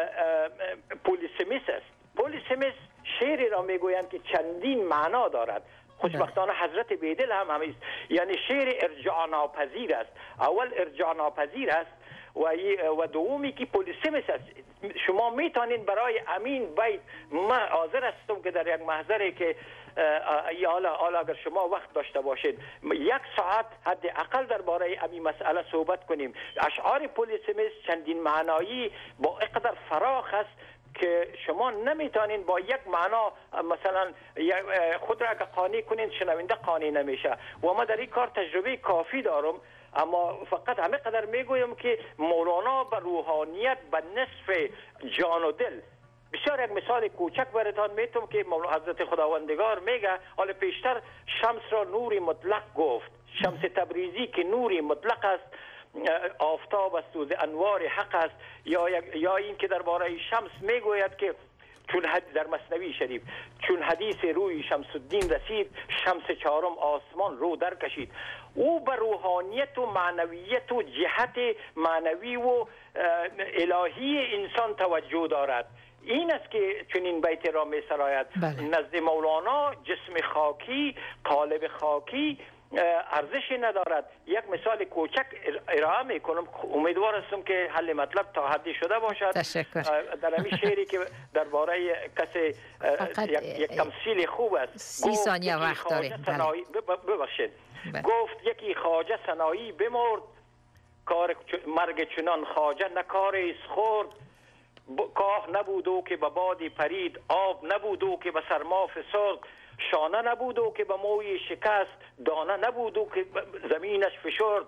پولیسمیس است. پولیسمیس شعری را میگویند که چندین معنا دارد. خوشبختانه حضرت بیدل هم همیست، یعنی شعر ارجاع ناپذیر است. اول ارجاع ناپذیر است و دومی که پولیسمیس است. شما میتونین برای امین بیت، من حاضر هستم که در یک محضری که حالا اگر شما وقت داشته باشید 1 ساعت حداقل درباره این مسئله صحبت کنیم. اشعار پولیسمیس چندین معنایی با اقدر فراخ است که شما نمیتونین با یک معنا مثلا خود را که قانع کنین شنونده قانع نمیشه. و ما در این کار تجربه کافی دارم، اما فقط همه قدر میگویم که مولانا به روحانیت به نصف جان و دل. بسیار یک مثال کوچک براتون میتونم که حضرت خداوندگار میگه، حالا پیشتر شمس را نوری مطلق گفت، شمس تبریزی که نوری مطلق است، آفتاب است و انوار حق است. یا این که درباره شمس میگوید که چون در مثنوی شریف چون حدیث روی شمس الدین رسید، شمس 4 آسمان رو در کشید. او به روحانیت و معنویت و جهت معنوی و الهی انسان توجه دارد. این است که چون این بیت را می سراید. نزد مولانا جسم خاکی، قالب خاکی ارزشی ندارد. یک مثال کوچک ارائه میکنم، امیدوار هستم که حل مطلب تا حدی شده باشد. تشکر. در همین شعری که درباره کسی یک تمثیل خوب است. 30 ثانیه وقت داریم. ببخشید. گفت یکی خواجه سنایی بمرد، کار مرگ چنان خواجه نکاری است خورد. کاه نبودو که به بادی پرید، آب نبودو که به سرما فسرد، شانه نبودو که به موی شکست، دانه نبودو که زمینش فشرد.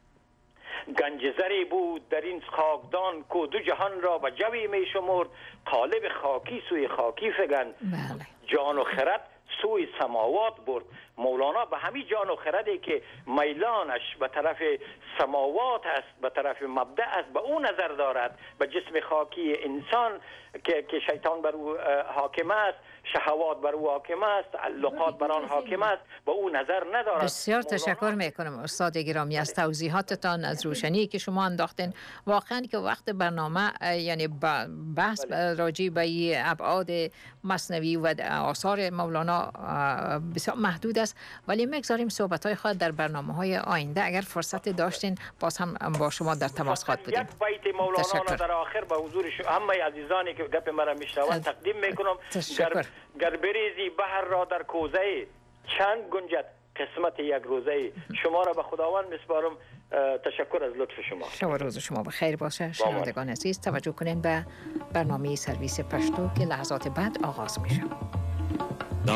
گنج زری بود در این خاکدان، کو 2 جهان را به جوی می شمرد. قالب خاکی سوی خاکی فگن، جان و خرد سوی سماوات برد. مولانا به همین جان و خردی که میلانش به طرف سماوات است، به طرف مبدأ است، به او نظر دارد، به جسم خاکی انسان که شیطان بر او حاکم است، شهوات بر او حاکم است، تعلقات بر آن حاکم است، به او نظر ندارد. بسیار تشکر میکنم استاد گرامی از توضیحاتتان، از روشنی که شما انداختین. واقعا که وقت برنامه یعنی بحث راجع به ابعاد مثنوی و آثار مولانا بسیار محدود است، ولی میگذاریم صحبت‌های خود در برنامه‌های آینده. اگر فرصت داشتین باز هم با شما در تماس خواهد بودیم. یک بیت مولانا در آخر به حضور همه عزیزانی که گپ مرا میشنوند تقدیم میکنم. گر بریزی بحر را در کوزه، چند گنجد قسمت یک روزه. شما را به خداوند میسپارم. تشکر از لطف شما. شب و روز شما بخیر باشه. شنوندگان عزیز توجه کنین به برنامه سرویس پشتو که لحظات بعد آغاز میشه.